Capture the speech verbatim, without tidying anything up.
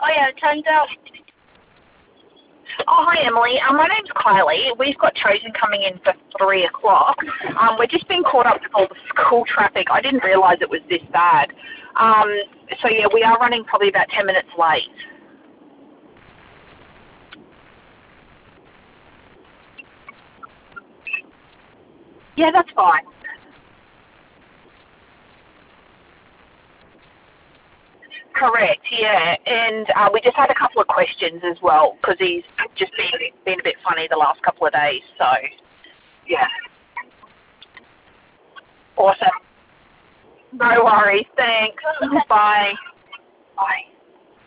Oh yeah, time's out. Oh, hi Emily. Um, my name's Kylie. We've got Chosen coming in for three o'clock. Um, we're just being caught up with all the school traffic. I didn't realise it was this bad. Um, so yeah, we are running probably about ten minutes late. Yeah, that's fine. Correct, yeah. And uh, we just had a couple of questions as well because he's just been, been a bit funny the last couple of days. So, yeah. Awesome. No worries. Thanks. Bye. Bye.